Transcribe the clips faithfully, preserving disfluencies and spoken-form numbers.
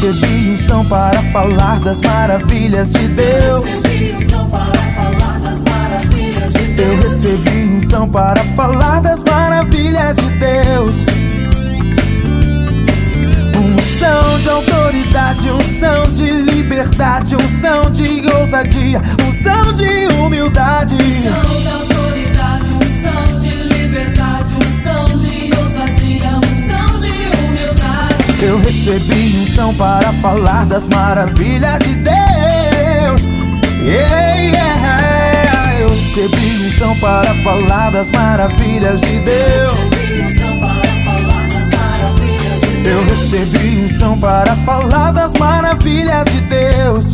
recebi unção para falar das maravilhas de Deus. Eu recebi unção para falar das maravilhas de Deus. Unção de autoridade, unção de liberdade, unção de ousadia, unção de humildade. Unção de autoridade, unção de liberdade, unção de ousadia, unção de humildade. Eu recebi unção para falar das maravilhas de Deus. Yeah, yeah. Eu recebi unção para falar das maravilhas de Deus. Eu recebi unção para falar das maravilhas de Deus.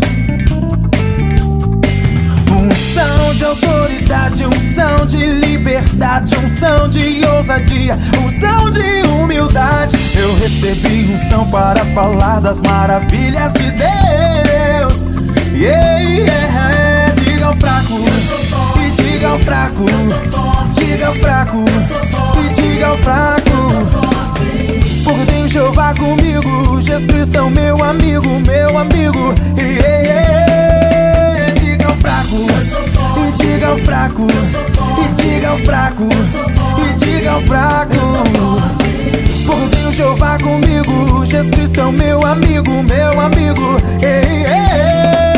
Unção de autoridade, unção de liberdade, unção de ousadia, unção de humildade. Eu recebi unção para falar das maravilhas de Deus. Yeah, yeah. Diga ao fraco, e diga ao fraco, diga ao fraco, e diga ao fraco. Porque tem Jeová comigo, Jesus Cristo é o meu amigo, meu amigo. Yeah, yeah. Diga ao fraco, e diga ao fraco, e diga ao fraco, e diga ao fraco. Porque tem Jeová comigo, Jesus Cristo é o meu amigo, meu amigo. Yeah, yeah.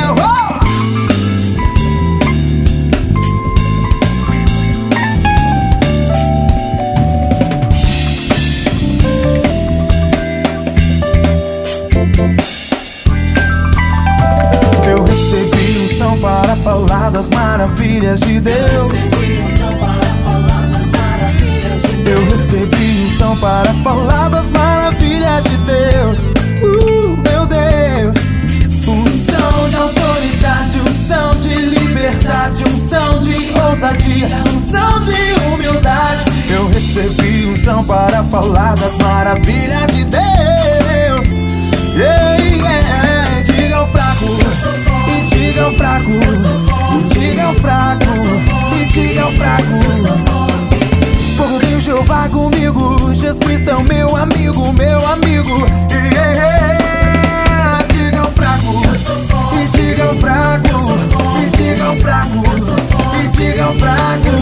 Eu recebi unção para falar das maravilhas de Deus. Eu recebi unção para falar das maravilhas de Deus. Uh, meu Deus. Unção de autoridade, unção de liberdade, unção de ousadia, unção de humildade. Eu recebi unção para falar das maravilhas de Deus. Yeah, yeah. Diga ao fraco, e diga ao fraco, e diga ao fraco, e diga ao fraco. Porque tem Jeová comigo, Jesus Cristo é o meu amigo, meu amigo. Yeah, yeah. Diga ao fraco, e diga ao fraco, e diga ao fraco, e diga ao fraco.